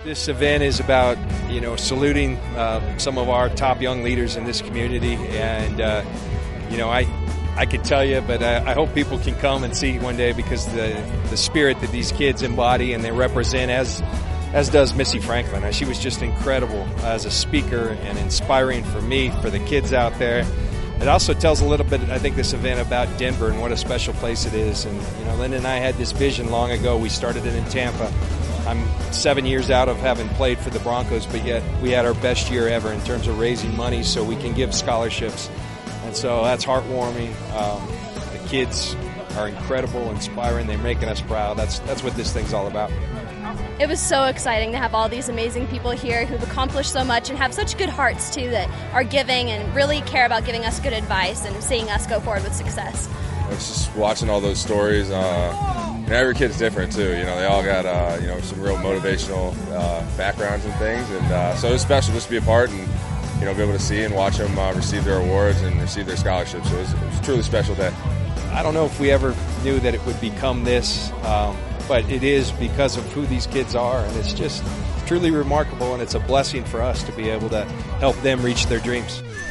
This event is about, saluting some of our top young leaders in this community. And, I could tell you, but I hope people can come and see one day, because the spirit that these kids embody and they represent, as does Missy Franklin. She was just incredible as a speaker and inspiring for me, for the kids out there. It also tells a little bit, I think, this event about Denver and what a special place it is. And, Linda and I had this vision long ago. We started it in Tampa. I'm 7 years out of having played for the Broncos, but yet we had our best year ever in terms of raising money so we can give scholarships. And so that's heartwarming. The kids are incredible, inspiring. They're making us proud. That's what this thing's all about. It was so exciting to have all these amazing people here who've accomplished so much and have such good hearts, too, that are giving and really care about giving us good advice and seeing us go forward with success. It's just watching all those stories. Every kid's different, too. They all got, some real motivational backgrounds and things. And so it was special just to be a part and, be able to see and watch them receive their awards and receive their scholarships. So it was a truly special day. I don't know if we ever knew that it would become this, but it is because of who these kids are, and it's just truly remarkable, and it's a blessing for us to be able to help them reach their dreams.